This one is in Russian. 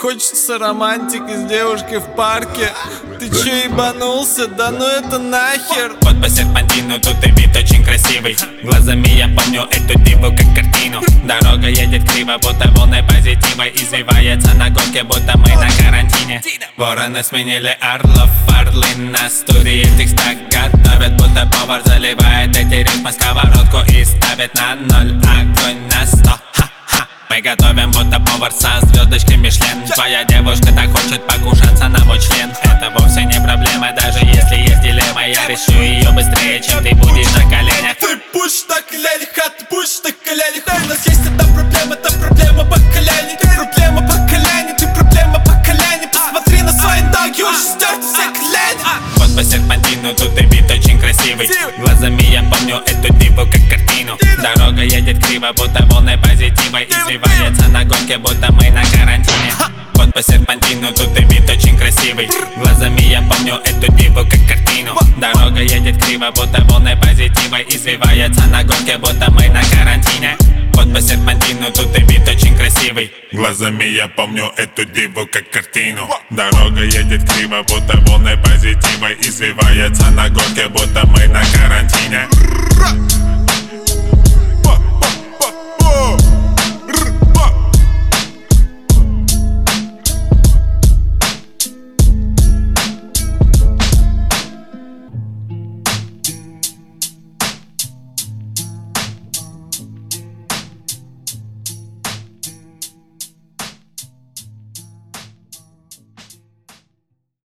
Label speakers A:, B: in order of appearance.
A: Хочется романтики с девушкой в парке. Ты чё ебанулся? Да ну это нахер.
B: Вот по серпантину, тут и вид очень красивый. Глазами я помню эту диву как картину. Дорога едет криво, будто волны позитива. Извивается на горке, будто мы на карантине. Вороны сменили орлов, орлы на студии текста готовят, будто повар заливает эти ритмы сковородку и ставит на ноль, огонь на 100. Мы готовим, будто повар со звездочкой Мишлен. Твоя девушка так хочет покушаться на мой член. Это вовсе не проблема, даже если есть дилемма. Я решу ее быстрее, чем ты будешь на коленях.
A: Ты будешь на коленях, а ты будешь на коленях. У нас есть одна проблема, это проблема поколений. Проблема поколений, ты проблема поколений. Посмотри на свои ноги, уже стерты все колени.
B: Вот по серпантину, тут и вид очень красивый. Глазами я помню эту диву как картину. Дорога едет криво, будто волны позитива. Извивается на горке, будто мы на карантине. Вот по серпантину, тут и вид очень красивый. Глазами я помню эту диву как картину. Дорога едет криво, будто волны позитива. Извивается на горке, будто мы на карантине. Вот по серпантину, тут и вид очень красивый.
C: Глазами я помню эту диву как картину. Дорога едет криво, будто волны позитива. Извивается на горке, будто мы на карантине.